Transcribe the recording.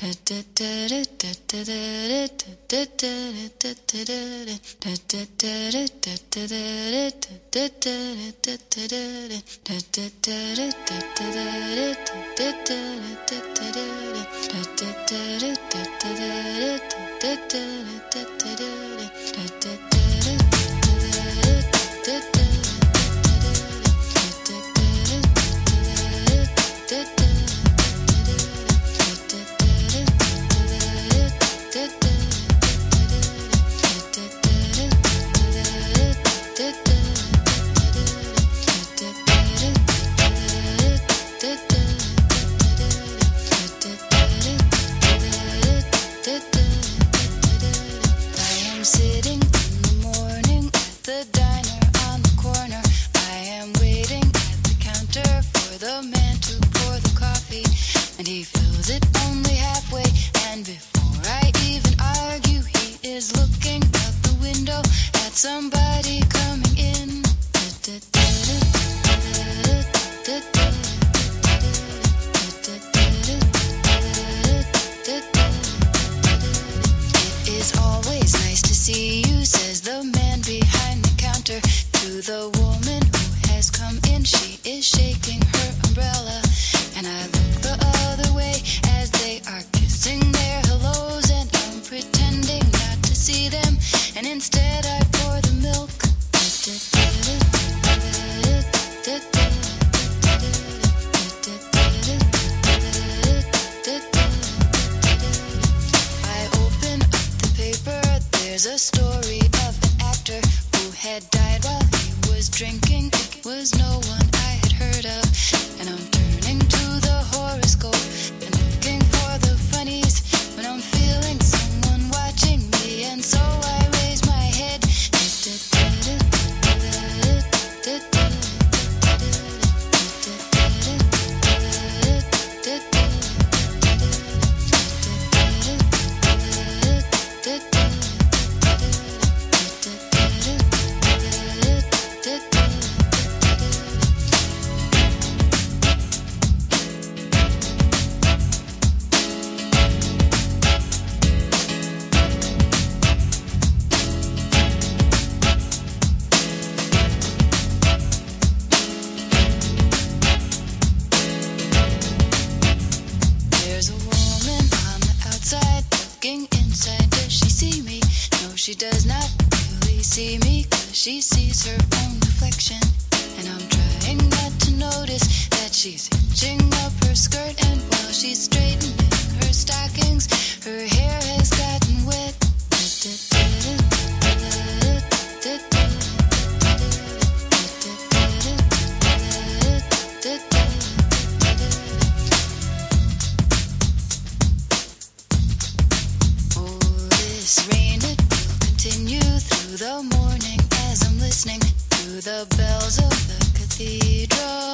She does not really see me, 'cause she sees her own reflection. And I'm trying not to notice that she's hitching up her skirt, and while she's straightening her stockings, her hair has gotten wet. Oh, this rain, it will continue through the morning as I'm listening to the bells of the cathedral.